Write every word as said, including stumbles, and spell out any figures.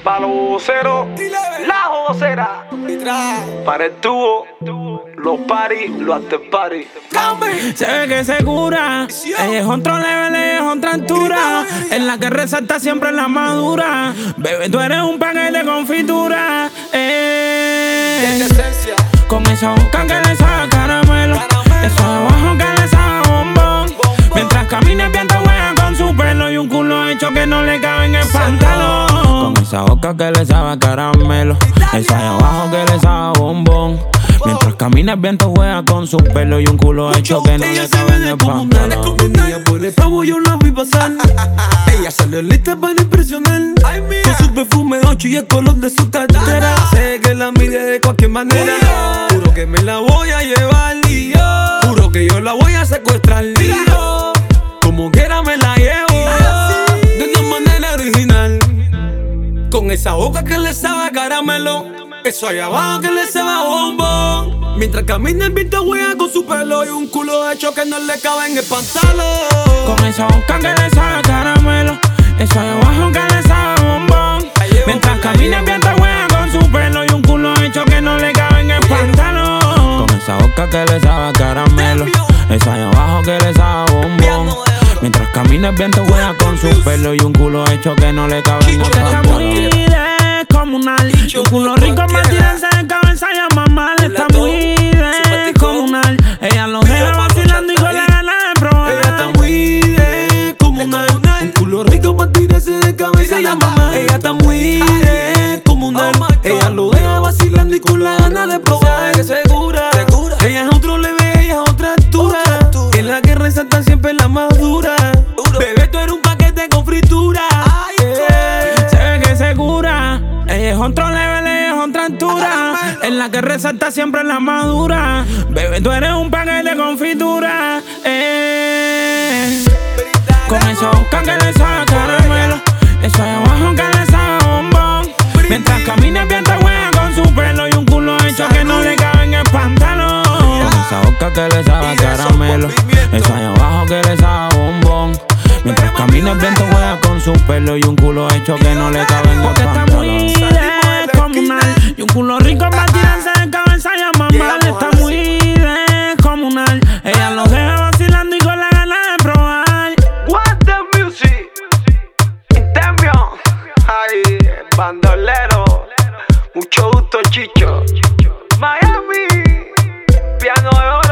para los voceros, la vocera. Para el tubo, los party, los after party. Se ve que se cura. Ella es otro level, ella es otra altura. En la que resalta siempre la madura. Bebé, tú eres un paquete de confitura. Eh. Con esa boca que le sabe caramelo, esos ojos que le sabe bombón. Mientras camina el viento juega con su pelo y un culo hecho que no le cabe en el pantalón. Con esa boca que le sabe a caramelo, esa de abajo que le sabe a bombón. Mientras camina el viento juega con su pelo y un culo hecho que no le cabe en el pantalón. Venía por el pavo, yo la vi pasar. Ella salió lista para impresionar. Con su perfume ocho y el color de su cartera. Sé que la mide de cualquier manera. Juro que me la voy a llevar y yo juro que yo la voy a secuestrar y yo como quiera me la llevo de una manera original. Con esa boca que le sabe a caramelo, eso allá abajo que le sabe a bombón. Mientras camina el viento juega con su pelo y un culo hecho que no le cabe en el pantalón. Con esa boca que le sabe a caramelo, eso allá abajo que le sabe a bombón. Mientras camina el viento juega con su pelo y un culo hecho que no le cabe en el pantalón. Con esa boca que le sabe a caramelo, eso allá abajo que le sabe a bombón. Mientras camina el viento juega con su pelo y un culo hecho que no le cabe en el pantalón. Está muy descomunal y un culo rico para tirarse de cabeza y a mamá. Está muy descomunal. Ella lo deja vacilando y con la gana de probar. Ella está muy descomunal. Un culo rico para tirarse de cabeza y a mamá. Ella está muy descomunal. Ella lo deja vacilando y con la gana de probar. Segura, segura. Ella es otro leve, ella es otra altura. En la que resalta siempre la más dura. Bebé, tú eres un paquete con fritura. Se ve que se cura. Ella es otro level, ella es otra altura. En la que resalta siempre la madura. Bebé, tú eres un paquete de confitura. Eh. Con esa boca que le sabe a caramelo, eso de abajo que le sabe a bombón. Mientras camina el viento juega con su pelo y un culo hecho que no le cabe en el pantalón. Con esa boca que le sabe a caramelo, eso de abajo que le sabe a bombón. Mientras camina el viento juega con su pelo y un culo hecho que no le cabe en el pantalón. Está muy descomunal y un culo rico para tirarse de cabeza y a mamá. Está muy descomunal. Ella lo deja vacilando y con la gana de probar. What the music? Intembio. Ay, bandolero. Mucho gusto, Chicho. Miami. Piano de oro.